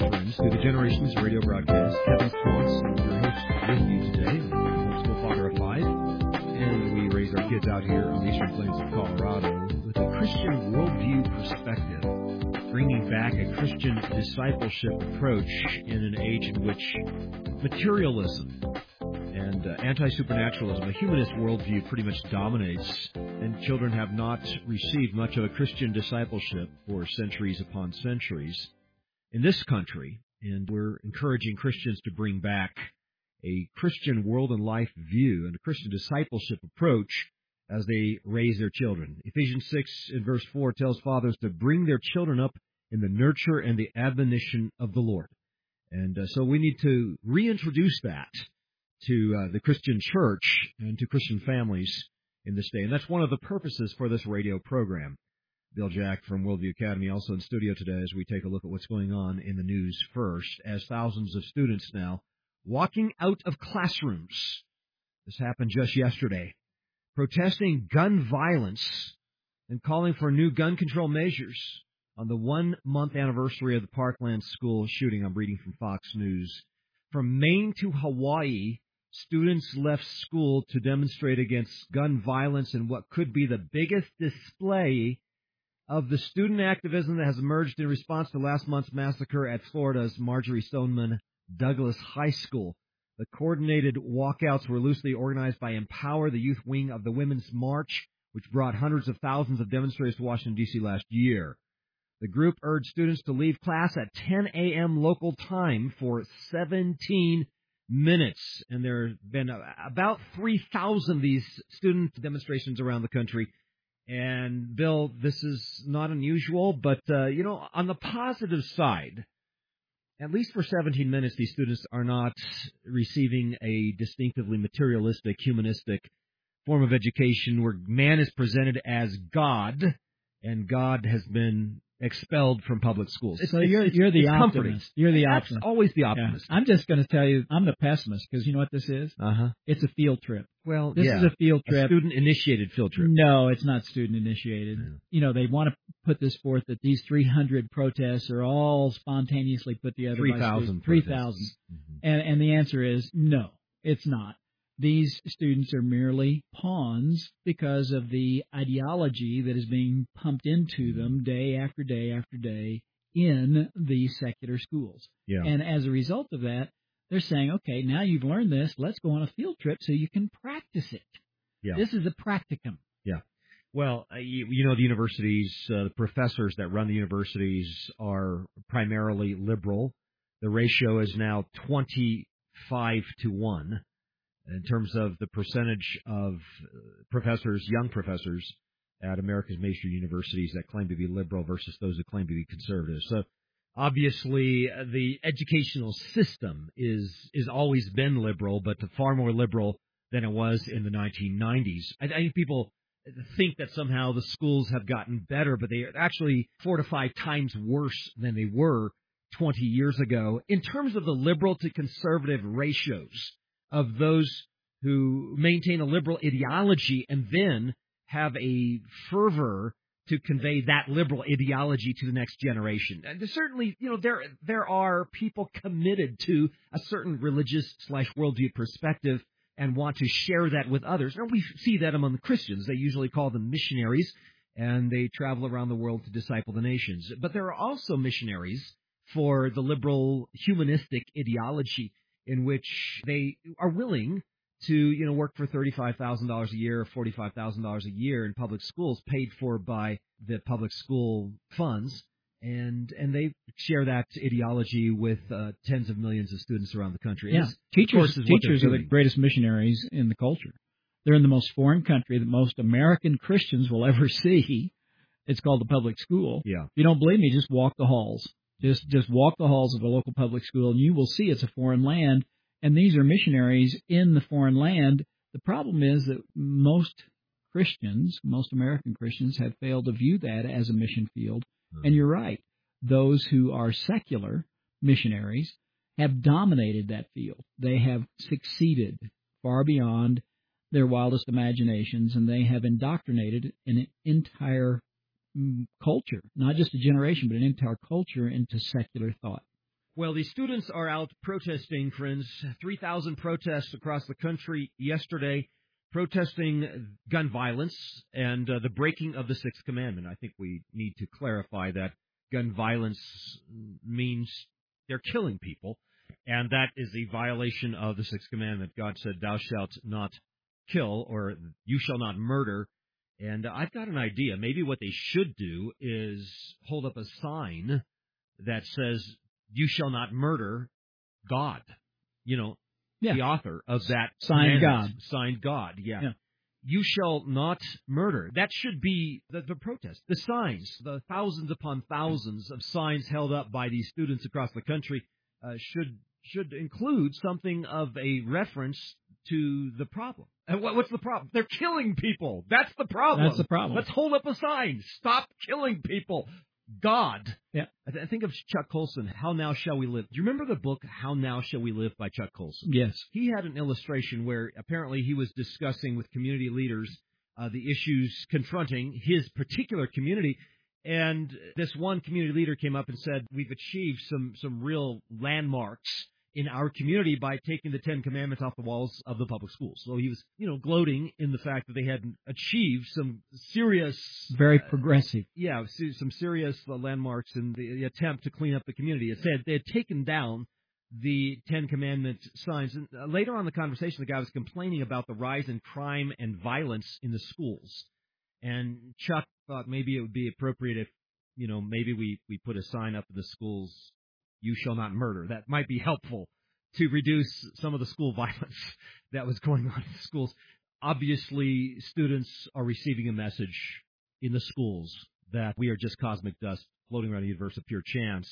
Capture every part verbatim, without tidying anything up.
friends, to the Generations radio broadcast. Kevin Swanson, your host with you today. I'm a homeschool father of five, and we raise our kids out here on the Eastern Plains of Colorado with a Christian worldview perspective, bringing back a Christian discipleship approach in an age in which materialism and uh, anti-supernaturalism, a humanist worldview, pretty much dominates, and children have not received much of a Christian discipleship for centuries upon centuries in this country, and we're encouraging Christians to bring back a Christian world and life view and a Christian discipleship approach as they raise their children. Ephesians six in verse four tells fathers to bring their children up in the nurture and the admonition of the Lord. And uh, so we need to reintroduce that to uh, the Christian church and to Christian families in this day. And that's one of the purposes for this radio program. Bill Jack from Worldview Academy also in studio today as we take a look at what's going on in the news first, as thousands of students now walking out of classrooms. This happened just yesterday, protesting gun violence and calling for new gun control measures on the one-month anniversary of the Parkland school shooting. I'm reading from Fox News. From Maine to Hawaii, students left school to demonstrate against gun violence in what could be the biggest display of the student activism that has emerged in response to last month's massacre at Florida's Marjorie Stoneman Douglas High School. The coordinated walkouts were loosely organized by Empower, the youth wing of the Women's March, which brought hundreds of thousands of demonstrators to Washington, D C last year. The group urged students to leave class at ten a.m. local time for seventeen minutes. And there have been about three thousand of these student demonstrations around the country. And, Bill, this is not unusual, but, uh, you know, on the positive side, at least for seventeen minutes, these students are not receiving a distinctively materialistic, humanistic form of education where man is presented as God, and God has been expelled from public schools. So it's, you're, you're the optimist. Comforting. You're the That's optimist. always the optimist. Yeah. I'm just going to tell you, I'm the pessimist, because you know what this is? Uh-huh. It's a field trip. Well, This yeah. is a field trip. A student-initiated field trip. No, it's not student-initiated. Yeah. You know, they want to put this forth that these three hundred protests are all spontaneously put together by three thousand three thousand. Mm-hmm. And, and the answer is no, it's not. These students are merely pawns because of the ideology that is being pumped into them day after day after day in the secular schools. Yeah. And as a result of that, they're saying, okay, now you've learned this, let's go on a field trip so you can practice it. Yeah. This is a practicum. Yeah. Well, uh, you, you know, the universities, uh, the professors that run the universities are primarily liberal. The ratio is now twenty-five to one. In terms of the percentage of professors, young professors at America's major universities that claim to be liberal versus those that claim to be conservative. So obviously the educational system is is always been liberal, but far more liberal than it was in the nineteen nineties. I, I think people think that somehow the schools have gotten better, but they are actually four to five times worse than they were twenty years ago in terms of the liberal to conservative ratios of those who maintain a liberal ideology and then have a fervor to convey that liberal ideology to the next generation. And certainly, you know, there there are people committed to a certain religious slash worldview perspective and want to share that with others. And we see that among the Christians. They usually call them missionaries, and they travel around the world to disciple the nations. But there are also missionaries for the liberal humanistic ideology, in which they are willing to, you know, work for thirty-five thousand dollars a year or forty-five thousand dollars a year in public schools paid for by the public school funds, and and they share that ideology with uh, tens of millions of students around the country. Yeah, teachers, teachers are the greatest missionaries in the culture. They're in the most foreign country that most American Christians will ever see. It's called the public school. Yeah. If you don't believe me, just walk the halls. Just just walk the halls of a local public school, and you will see it's a foreign land, and these are missionaries in the foreign land. The problem is that most Christians, most American Christians, have failed to view that as a mission field. Mm-hmm. And you're right. Those who are secular missionaries have dominated that field. They have succeeded far beyond their wildest imaginations, and they have indoctrinated an entire culture, not just a generation, but an entire culture into secular thought. Well, the students are out protesting, friends. three thousand protests across the country yesterday, protesting gun violence and uh, the breaking of the Sixth Commandment. I think we need to clarify that gun violence means they're killing people, and that is a violation of the Sixth Commandment. God said, "Thou shalt not kill," or "You shall not murder." And I've got an idea. Maybe what they should do is hold up a sign that says, "You shall not murder God." You know, yeah. the author of that. Signed God. Signed God, yeah. yeah. You shall not murder. That should be the, the protest. The signs, the thousands upon thousands of signs held up by these students across the country uh, should should include something of a reference to the problem. And what, what's the problem? They're killing people. That's the problem. That's the problem. Let's hold up a sign. Stop killing people. God. Yeah. I, th- I think of Chuck Colson, How Now Shall We Live. Do you remember the book How Now Shall We Live by Chuck Colson? Yes. He had an illustration where apparently he was discussing with community leaders uh, the issues confronting his particular community. And this one community leader came up and said, "We've achieved some, some real landmarks in our community by taking the Ten Commandments off the walls of the public schools." So he was, you know, gloating in the fact that they had achieved some serious... Very progressive. Uh, yeah, some serious uh, landmarks in the, the attempt to clean up the community. It said they had taken down the Ten Commandment signs. And uh, later on in the conversation, the guy was complaining about the rise in crime and violence in the schools. And Chuck thought maybe it would be appropriate if, you know, maybe we, we put a sign up in the schools, "You shall not murder." That might be helpful to reduce some of the school violence that was going on in the schools. Obviously, students are receiving a message in the schools that we are just cosmic dust floating around the universe of pure chance,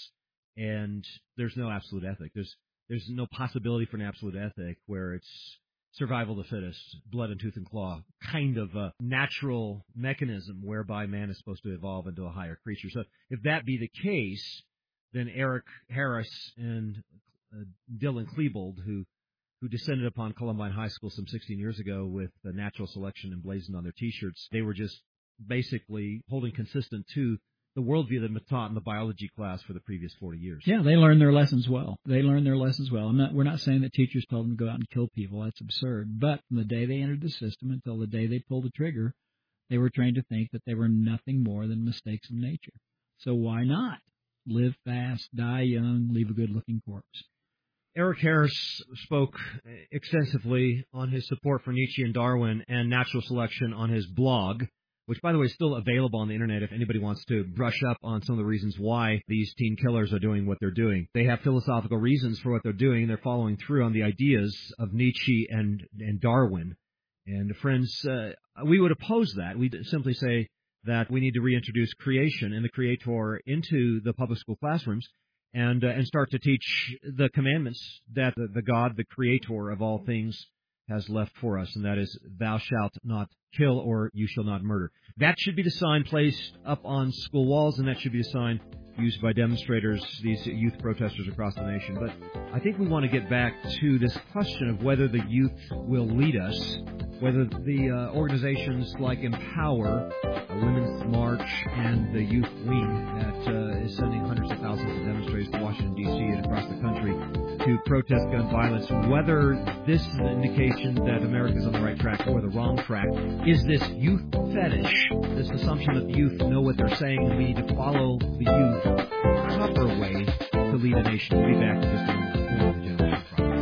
and there's no absolute ethic. There's there's no possibility for an absolute ethic where it's survival of the fittest, blood and tooth and claw, kind of a natural mechanism whereby man is supposed to evolve into a higher creature. So if that be the case, then Eric Harris and uh, Dylan Klebold, who who descended upon Columbine High School some sixteen years ago with the natural selection emblazoned on their T-shirts, they were just basically holding consistent to the worldview that had been taught in the biology class for the previous forty years. Yeah, they learned their lessons well. They learned their lessons well. I'm not, we're not saying that teachers told them to go out and kill people. That's absurd. But from the day they entered the system until the day they pulled the trigger, they were trained to think that they were nothing more than mistakes of nature. So why not? Live fast, die young, leave a good-looking corpse. Eric Harris spoke extensively on his support for Nietzsche and Darwin and natural selection on his blog, which, by the way, is still available on the Internet if anybody wants to brush up on some of the reasons why these teen killers are doing what they're doing. They have philosophical reasons for what they're doing. They're following through on the ideas of Nietzsche and, and Darwin. And, friends, uh, we would oppose that. We'd simply say that we need to reintroduce creation and the Creator into the public school classrooms and uh, and start to teach the commandments that the, the God, the Creator of all things, has left for us, and that is, "Thou shalt not kill," or "You shall not murder." That should be the sign placed up on school walls, and that should be a sign used by demonstrators, these youth protesters across the nation. But I think we want to get back to this question of whether the youth will lead us, whether the uh, organizations like Empower, uh, Women's March, and the Youth Wing that uh, is sending hundreds of thousands of demonstrators to Washington, D C and across the country to protest gun violence, whether this is an indication that America is on the right track or the wrong track. Is this youth fetish, this assumption that the youth know what they're saying and we need to follow the youth, the proper way to lead a nation? We'll be back in just a moment. More of the Generation Project.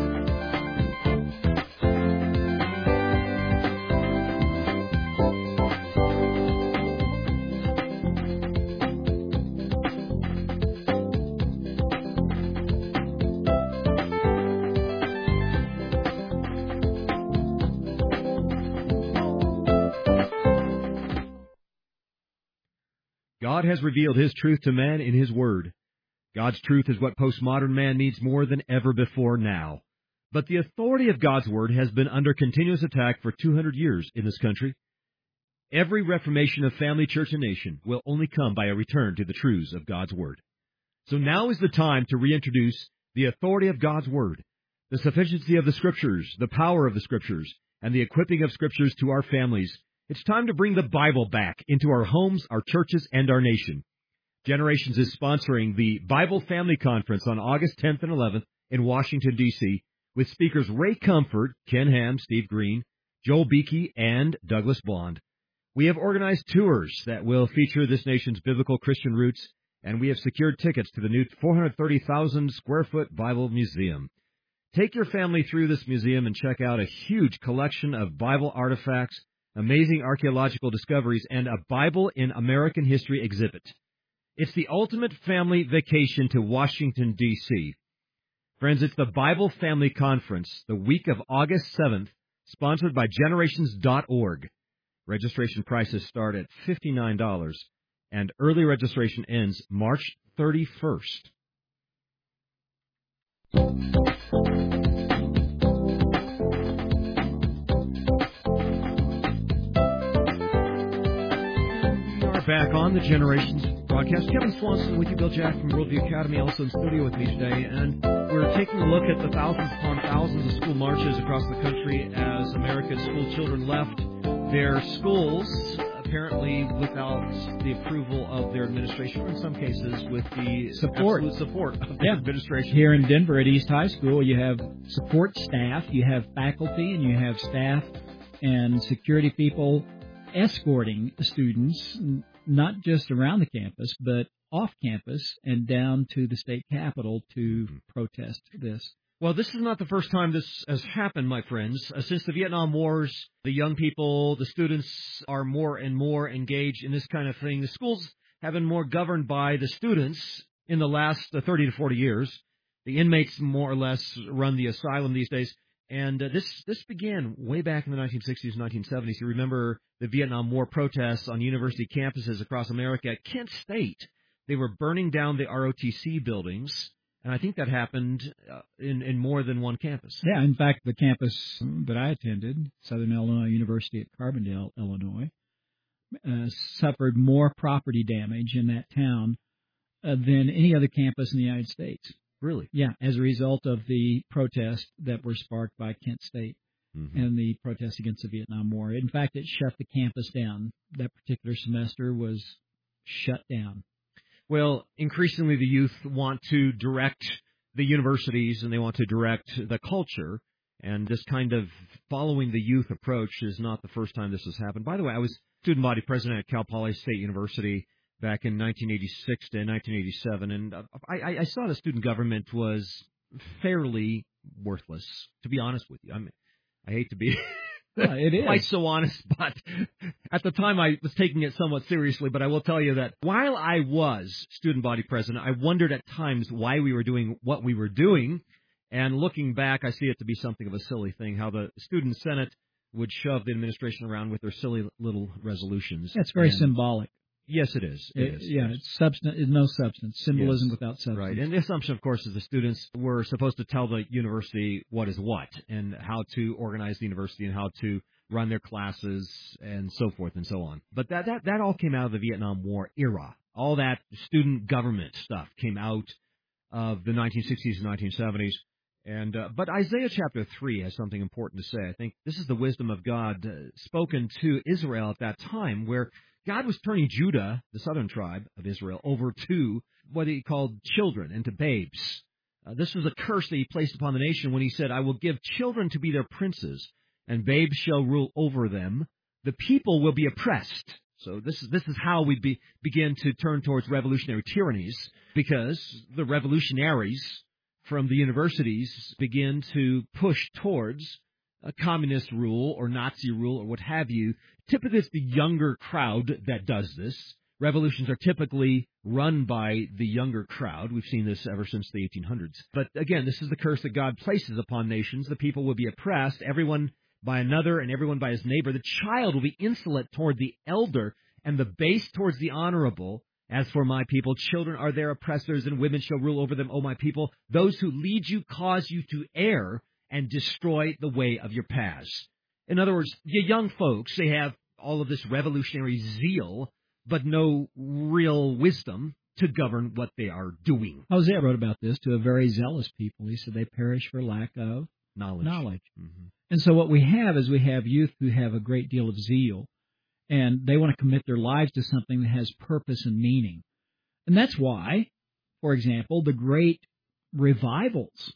God has revealed His truth to man in His Word. God's truth is what postmodern man needs more than ever before now. But the authority of God's Word has been under continuous attack for two hundred years in this country. Every reformation of family, church, and nation will only come by a return to the truths of God's Word. So now is the time to reintroduce the authority of God's Word, the sufficiency of the Scriptures, the power of the Scriptures, and the equipping of Scriptures to our families. It's time to bring the Bible back into our homes, our churches, and our nation. Generations is sponsoring the Bible Family Conference on August tenth and eleventh in Washington, D C, with speakers Ray Comfort, Ken Ham, Steve Green, Joel Beakey, and Douglas Bond. We have organized tours that will feature this nation's biblical Christian roots, and we have secured tickets to the new four hundred thirty thousand square foot Bible Museum. Take your family through this museum and check out a huge collection of Bible artifacts, amazing archaeological discoveries, and a Bible in American History exhibit. It's the ultimate family vacation to Washington, D C Friends, it's the Bible Family Conference, the week of August seventh, sponsored by Generations dot org. Registration prices start at fifty-nine dollars, and early registration ends March thirty-first. We are back on the Generations broadcast. Kevin Swanson with you, Bill Jack from Worldview Academy, also in studio with me today. And we're taking a look at the thousands upon thousands of school marches across the country as America's school children left their schools, apparently without the approval of their administration, or in some cases with the support, absolute support of the yeah. administration. Here in Denver at East High School, you have support staff, you have faculty, and you have staff and security people escorting students, not just around the campus, but off campus and down to the state capitol to mm-hmm. protest this. Well, this is not the first time this has happened, my friends. Uh, since the Vietnam Wars, the young people, the students are more and more engaged in this kind of thing. The schools have been more governed by the students in the last uh, thirty to forty years. The inmates more or less run the asylum these days. And uh, this this began way back in the nineteen sixties and nineteen seventies. You remember the Vietnam War protests on university campuses across America. At Kent State, they were burning down the R O T C buildings. And I think that happened uh, in, in more than one campus. Yeah, in fact, the campus that I attended, Southern Illinois University at Carbondale, Illinois, uh, suffered more property damage in that town uh, than any other campus in the United States. Really? Yeah, as a result of the protests that were sparked by Kent State mm-hmm. and the protests against the Vietnam War. In fact, it shut the campus down. That particular semester was shut down. Well, increasingly the youth want to direct the universities and they want to direct the culture, and this kind of following the youth approach is not the first time this has happened. By the way, I was student body president at Cal Poly State University back in nineteen eighty-six to nineteen eighty-seven, and I, I saw the student government was fairly worthless, to be honest with you. I mean, I hate to be... Yeah, it is. Quite so honest, but at the time I was taking it somewhat seriously. But I will tell you that while I was student body president, I wondered at times why we were doing what we were doing. And looking back, I see it to be something of a silly thing, how the student senate would shove the administration around with their silly little resolutions. That's very and symbolic. Yes, it is. It, it is. Yeah, it's substance, no substance. Symbolism yes. without substance. Right. And the assumption, of course, is the students were supposed to tell the university what is what and how to organize the university and how to run their classes and so forth and so on. But that, that, that all came out of the Vietnam War era. All that student government stuff came out of the nineteen sixties and nineteen seventies. And uh, but Isaiah chapter three has something important to say. I think this is the wisdom of God uh, spoken to Israel at that time, where God was turning Judah, the southern tribe of Israel, over to what he called children and to babes. Uh, this was a curse that he placed upon the nation when he said, I will give children to be their princes, and babes shall rule over them. The people will be oppressed. So this is this is how we be, begin to turn towards revolutionary tyrannies, because the revolutionaries from the universities begin to push towards a communist rule or Nazi rule or what have you. Typically, it's the younger crowd that does this. Revolutions are typically run by the younger crowd. We've seen this ever since the eighteen hundreds. But again, this is the curse that God places upon nations. The people will be oppressed, everyone by another and everyone by his neighbor. The child will be insolent toward the elder and the base towards the honorable. As for my people, children are their oppressors, and women shall rule over them, O my people. Those who lead you cause you to err and destroy the way of your paths. In other words, the young folks, they have all of this revolutionary zeal, but no real wisdom to govern what they are doing. Hosea wrote about this to a very zealous people. He said they perish for lack of knowledge. knowledge. Mm-hmm. And so what we have is we have youth who have a great deal of zeal, and they want to commit their lives to something that has purpose and meaning. And that's why, for example, the great revivals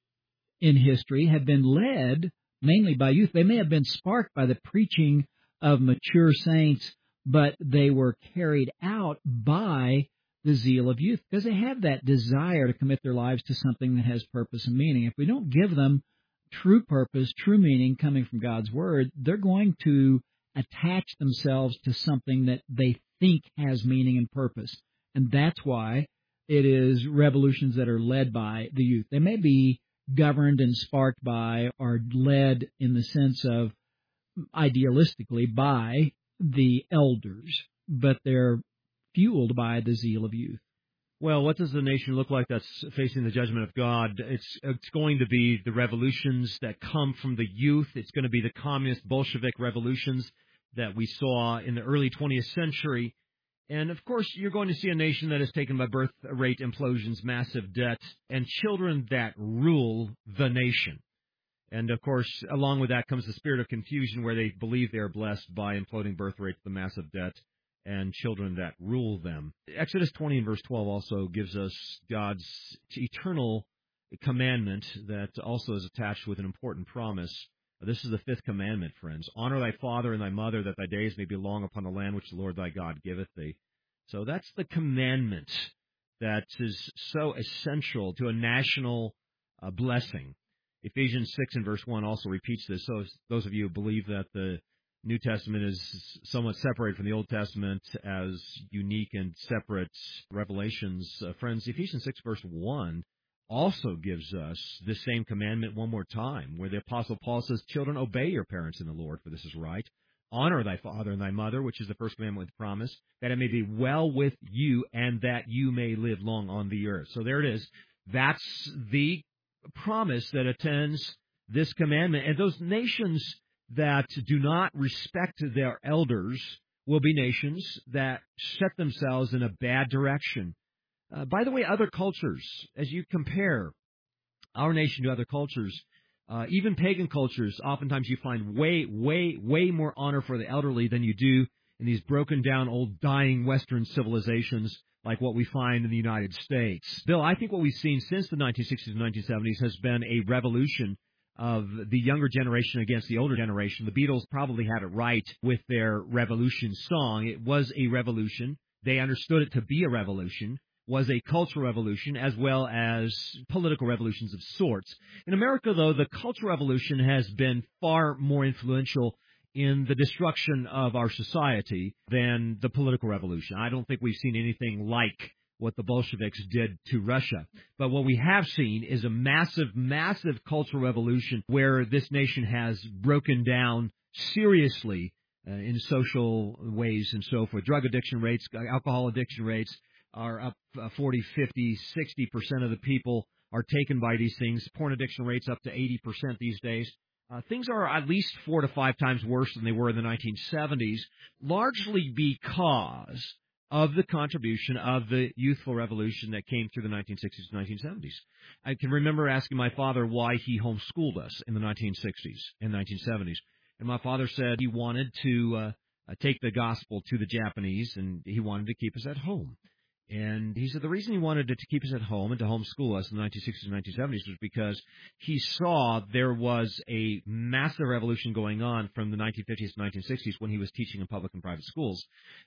in history have been led mainly by youth. They may have been sparked by the preaching of mature saints, but they were carried out by the zeal of youth because they have that desire to commit their lives to something that has purpose and meaning. If we don't give them true purpose, true meaning coming from God's Word, they're going to attach themselves to something that they think has meaning and purpose. And that's why it is revolutions that are led by the youth. They may be governed and sparked by or led in the sense of idealistically by the elders, but they're fueled by the zeal of youth. Well, what does the nation look like that's facing the judgment of God? It's it's going to be the revolutions that come from the youth. It's going to be the communist Bolshevik revolutions that we saw in the early twentieth century. And, of course, you're going to see a nation that is taken by birth rate implosions, massive debt, and children that rule the nation. And, of course, along with that comes the spirit of confusion where they believe they are blessed by imploding birth rates, the massive debt, and children that rule them. Exodus twenty and verse twelve also gives us God's eternal commandment that also is attached with an important promise. This is the fifth commandment, friends. Honor thy father and thy mother, that thy days may be long upon the land which the Lord thy God giveth thee. So that's the commandment that is so essential to a national uh, blessing. Ephesians six and verse one also repeats this. So those of you who believe that the New Testament is somewhat separated from the Old Testament as unique and separate revelations, uh, friends, Ephesians six verse one also gives us this same commandment one more time, where the Apostle Paul says, children, obey your parents in the Lord, for this is right. Honor thy father and thy mother, which is the first commandment with promise, that it may be well with you and that you may live long on the earth. So there it is. That's the promise that attends this commandment. And those nations that do not respect their elders will be nations that set themselves in a bad direction. Uh, by the way, other cultures, as you compare our nation to other cultures, uh, even pagan cultures, oftentimes you find way, way, way more honor for the elderly than you do in these broken down, old, dying Western civilizations like what we find in the United States. Bill, I think what we've seen since the nineteen sixties and nineteen seventies has been a revolution of the younger generation against the older generation. The Beatles probably had it right with their revolution song. It was a revolution. They understood it to be a revolution. Was a cultural revolution as well as political revolutions of sorts. In America, though, the cultural revolution has been far more influential in the destruction of our society than the political revolution. I don't think we've seen anything like what the Bolsheviks did to Russia. But what we have seen is a massive, massive cultural revolution where this nation has broken down seriously uh, in social ways and so forth. Drug addiction rates, alcohol addiction rates, are up uh, forty, fifty, sixty percent of the people are taken by these things. Porn addiction rates up to eighty percent these days. Uh, things are at least four to five times worse than they were in the nineteen seventies, largely because of the contribution of the youthful revolution that came through the nineteen sixties and nineteen seventies. I can remember asking my father why he homeschooled us in the nineteen sixties and nineteen seventies. And my father said he wanted to uh, take the gospel to the Japanese, and he wanted to keep us at home. And he said the reason he wanted to keep us at home and to homeschool us in the nineteen sixties and nineteen seventies was because he saw there was a massive revolution going on from the nineteen fifties to nineteen sixties when he was teaching in public and private schools.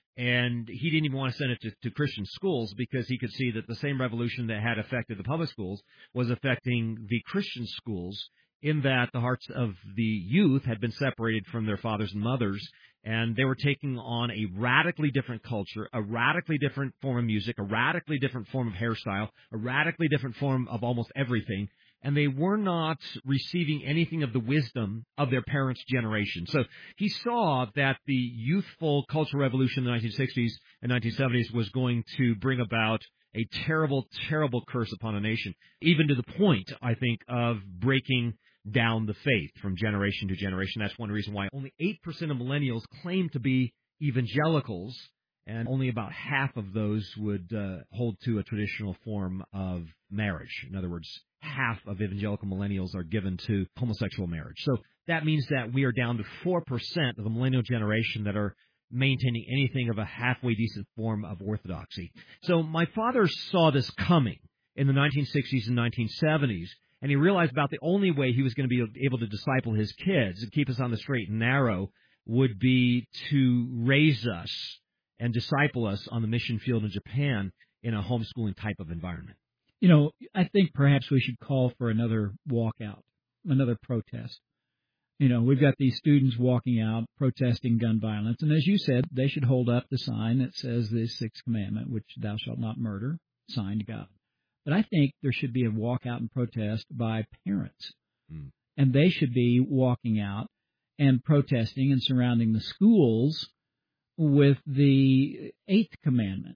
And he didn't even want to send it to, to Christian schools because he could see that the same revolution that had affected the public schools was affecting the Christian schools, in that the hearts of the youth had been separated from their fathers and mothers, and they were taking on a radically different culture, a radically different form of music, a radically different form of hairstyle, a radically different form of almost everything, and they were not receiving anything of the wisdom of their parents' generation. So he saw that the youthful cultural revolution in the nineteen sixties and nineteen seventies was going to bring about a terrible, terrible curse upon a nation, even to the point, I think, of breaking down the faith from generation to generation. That's one reason why only eight percent of millennials claim to be evangelicals, and only about half of those would uh, hold to a traditional form of marriage. In other words, half of evangelical millennials are given to homosexual marriage. So that means that we are down to four percent of the millennial generation that are maintaining anything of a halfway decent form of orthodoxy. So my father saw this coming in the nineteen sixties and nineteen seventies, and he realized about the only way he was going to be able to disciple his kids and keep us on the straight and narrow would be to raise us and disciple us on the mission field in Japan in a homeschooling type of environment. You know, I think perhaps we should call for another walkout, another protest. You know, we've got these students walking out protesting gun violence, and as you said, they should hold up the sign that says the sixth commandment, which thou shalt not murder, signed God. But I think there should be a walkout and protest by parents, mm. and they should be walking out and protesting and surrounding the schools with the eighth commandment.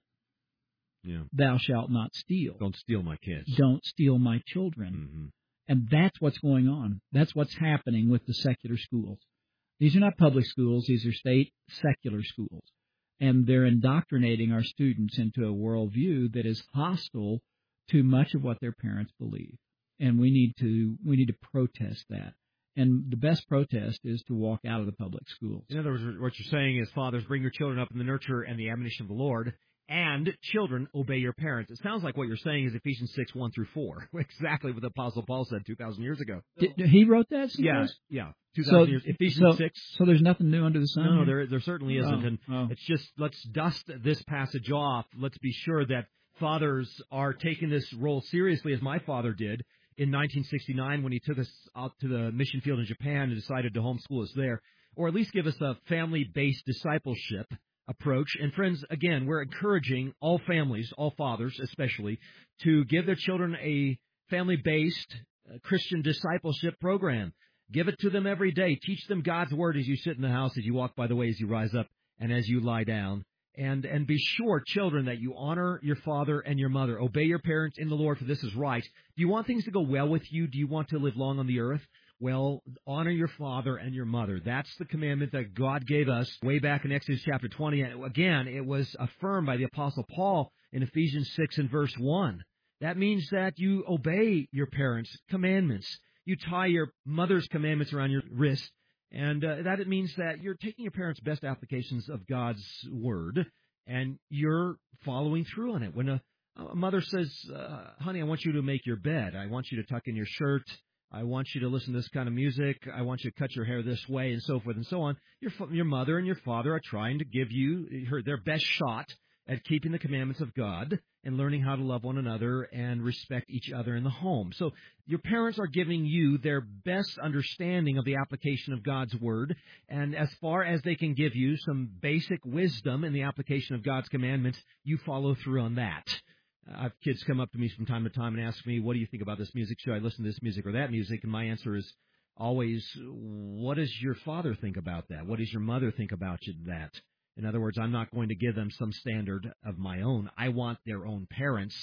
Yeah. Thou shalt not steal. Don't steal my kids. Don't steal my children. Mm-hmm. And that's what's going on. That's what's happening with the secular schools. These are not public schools. These are state secular schools. And they're indoctrinating our students into a worldview that is hostile to much of what their parents believe. And we need to we need to protest that. And the best protest is to walk out of the public schools. In other words, what you're saying is, fathers, bring your children up in the nurture and the admonition of the Lord, and children, obey your parents. It sounds like what you're saying is Ephesians six, one through four, exactly what the Apostle Paul said two thousand years ago. Did, he wrote that? Yeah, yeah, two thousand so, years. Ephesians so, six. So there's nothing new under the sun? No, there, there certainly isn't. Oh, and oh. It's just, let's dust this passage off. Let's be sure that fathers are taking this role seriously, as my father did in nineteen sixty-nine when he took us out to the mission field in Japan and decided to homeschool us there, or at least give us a family-based discipleship approach. And friends, again, we're encouraging all families, all fathers especially, to give their children a family-based uh, Christian discipleship program. Give it to them every day. Teach them God's Word as you sit in the house, as you walk by the way, as you rise up, and as you lie down. And and be sure, children, that you honor your father and your mother. Obey your parents in the Lord, for this is right. Do you want things to go well with you? Do you want to live long on the earth? Well, honor your father and your mother. That's the commandment that God gave us way back in Exodus chapter twenty. And again, it was affirmed by the Apostle Paul in Ephesians six and verse one. That means that you obey your parents' commandments. You tie your mother's commandments around your wrist. And uh, that it means that you're taking your parents' best applications of God's Word, and you're following through on it. When a, a mother says, uh, honey, I want you to make your bed. I want you to tuck in your shirt. I want you to listen to this kind of music. I want you to cut your hair this way, and so forth and so on. Your, your mother and your father are trying to give you her, their best shot at keeping the commandments of God and learning how to love one another and respect each other in the home. So your parents are giving you their best understanding of the application of God's Word, and as far as they can give you some basic wisdom in the application of God's commandments, you follow through on that. I have kids come up to me from time to time and ask me, what do you think about this music? Should I listen to this music or that music? And my answer is always, what does your father think about that? What does your mother think about that? In other words, I'm not going to give them some standard of my own. I want their own parents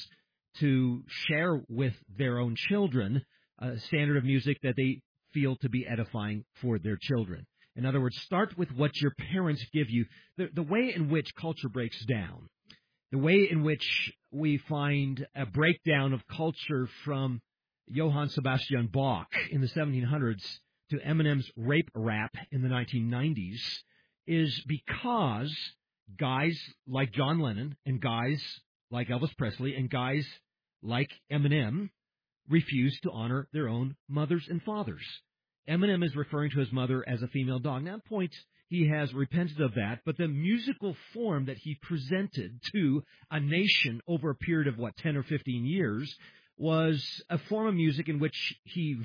to share with their own children a standard of music that they feel to be edifying for their children. In other words, start with what your parents give you. The, the way in which culture breaks down, the way in which we find a breakdown of culture from Johann Sebastian Bach in the seventeen hundreds to Eminem's rape rap in the nineteen nineties, is because guys like John Lennon and guys like Elvis Presley and guys like Eminem refuse to honor their own mothers and fathers. Eminem is referring to his mother as a female dog. Now, at point, he has repented of that, but the musical form that he presented to a nation over a period of, what, ten or fifteen years, was a form of music in which he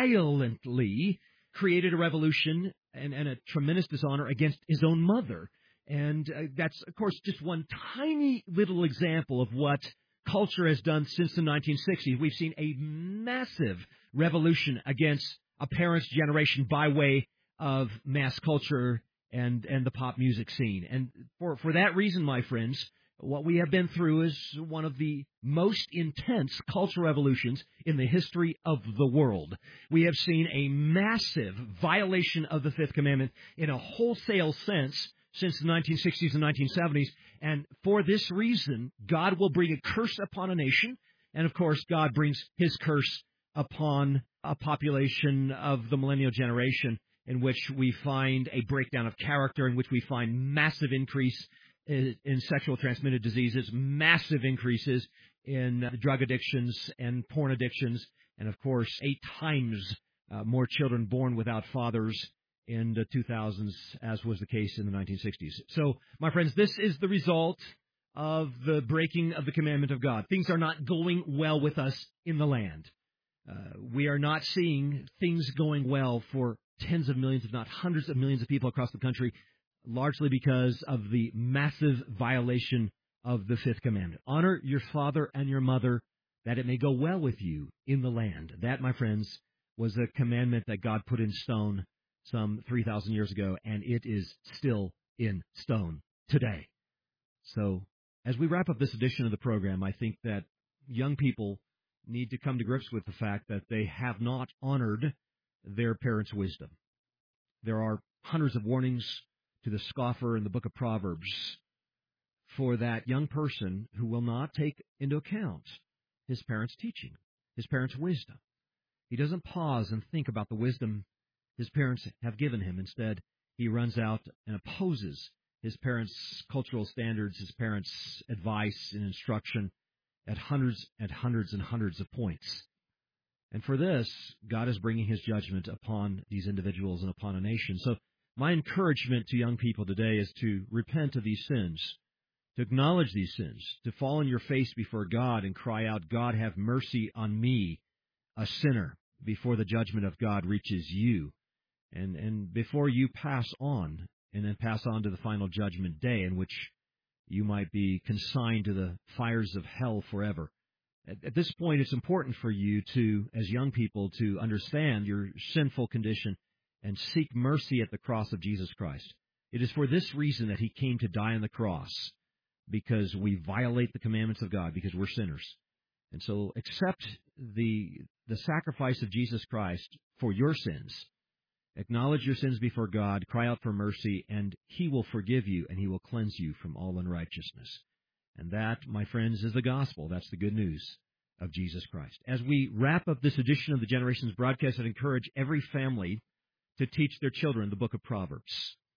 violently created a revolution and, and a tremendous dishonor against his own mother. And uh, that's, of course, just one tiny little example of what culture has done since the nineteen sixties. We've seen a massive revolution against a parent's generation by way of mass culture and, and the pop music scene. And for, for that reason, my friends, what we have been through is one of the most intense cultural revolutions in the history of the world. We have seen a massive violation of the Fifth Commandment in a wholesale sense since the nineteen sixties and nineteen seventies. And for this reason, God will bring a curse upon a nation. And, of course, God brings his curse upon a population of the millennial generation. in which we find a breakdown of character, in which we find massive increase in, in sexual transmitted diseases, massive increases in drug addictions and porn addictions, and of course, eight times uh, more children born without fathers in the two thousands, as was the case in the nineteen sixties. So, my friends, this is the result of the breaking of the commandment of God. Things are not going well with us in the land. Uh, we are not seeing things going well for tens of millions, if not hundreds of millions of people across the country, largely because of the massive violation of the fifth commandment. Honor your father and your mother, that it may go well with you in the land. That, my friends, was a commandment that God put in stone some three thousand years ago, and it is still in stone today. So, as we wrap up this edition of the program, I think that young people need to come to grips with the fact that they have not honored their parents' wisdom. There are hundreds of warnings to the scoffer in the book of Proverbs for that young person who will not take into account his parents' teaching, his parents' wisdom. He doesn't pause and think about the wisdom his parents have given him. Instead, he runs out and opposes his parents' cultural standards, his parents' advice and instruction at hundreds and hundreds and hundreds of points. And for this, God is bringing his judgment upon these individuals and upon a nation. So my encouragement to young people today is to repent of these sins, to acknowledge these sins, to fall on your face before God and cry out, God, have mercy on me, a sinner, before the judgment of God reaches you. And, and before you pass on, and then pass on to the final judgment day in which you might be consigned to the fires of hell forever. At, at this point, it's important for you to, as young people, to understand your sinful condition and seek mercy at the cross of Jesus Christ. It is for this reason that he came to die on the cross, because we violate the commandments of God, because we're sinners. And so accept the the sacrifice of Jesus Christ for your sins. Acknowledge your sins before God, cry out for mercy, and he will forgive you, and he will cleanse you from all unrighteousness. And that, my friends, is the gospel. That's the good news of Jesus Christ. As we wrap up this edition of the Generations broadcast, I'd encourage every family to teach their children the book of Proverbs.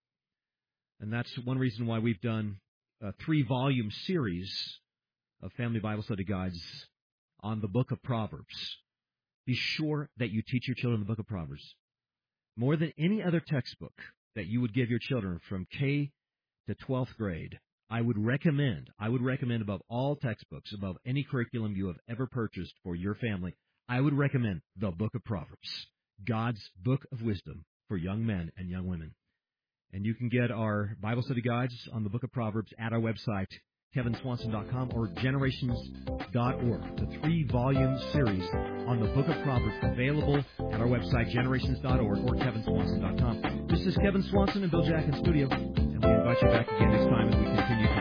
And that's one reason why we've done a three-volume series of family Bible study guides on the book of Proverbs. Be sure that you teach your children the book of Proverbs. More than any other textbook that you would give your children from K to twelfth grade, I would recommend, I would recommend above all textbooks, above any curriculum you have ever purchased for your family, I would recommend the book of Proverbs, God's book of wisdom for young men and young women. And you can get our Bible study guides on the book of Proverbs at our website, kevin swanson dot com or generations dot org. The three-volume series on the book of Proverbs available at our website, generations dot org or kevin swanson dot com. This is Kevin Swanson and Bill Jack in studio, and we invite you back again next time as we continue